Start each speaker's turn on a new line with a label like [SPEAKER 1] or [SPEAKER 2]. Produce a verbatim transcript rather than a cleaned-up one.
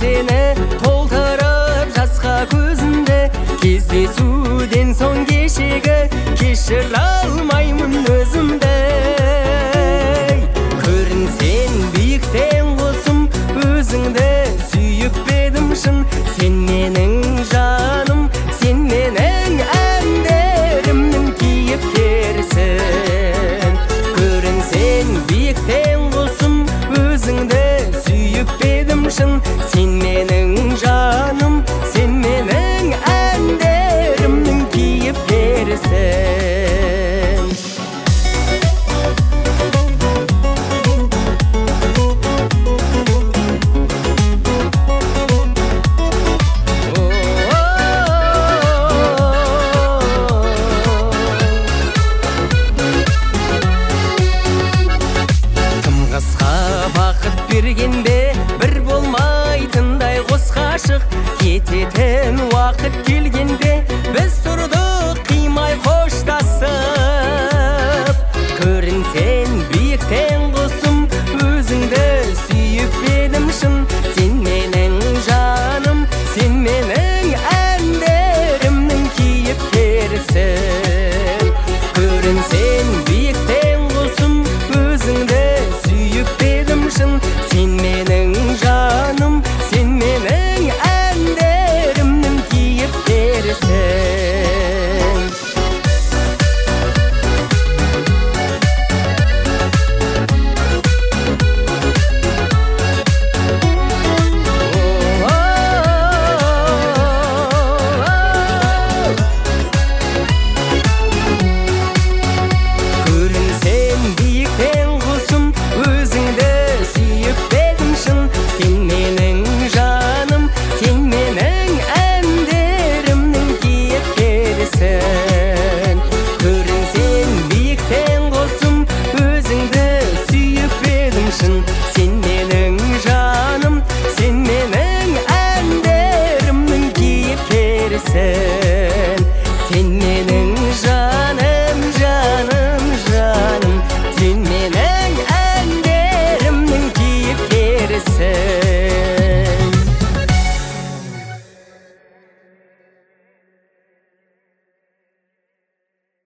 [SPEAKER 1] сені толтырып жасқа көзімді, кездесуден соң кешегі кешіре алмаймын өзімді. Көрінсең биіктен құсым, өзіңді сүйіп едім шын. Сен менің жаным, сен менің әндерімнің кейіпкерісің. Көрінсең биіктен құсым, өзіңді сүйіп едім шын. Сен менің жаным, сен менің әндерімнің кейіпкерісің. Бергенде бір болмайтындай қос ғашық, кететін уақыт келгенде біз тұрдық қимай қоштасып. Көрінсең биіктен құсым, өзіңді сүйіп едім шын. Сен менің жаным, сен менің әндерімнің кейіпкерісің. Көрінсең биіктен құсым, өзіңді сүйіп едім шын. Сен менің жаным, сен менің әндерімнің кейіпкерісің. Көрінсең биіктен құсым, өзіңді сүйіп едім шын. Сен менің жаным, сен менің әндерімнің кейіпкерісің. Көрінсең биіктен құсым, өзіңді сүйіп едім шын. Сен менің жаным, сен менің әндерімнің кейіпкерісің. Сен менің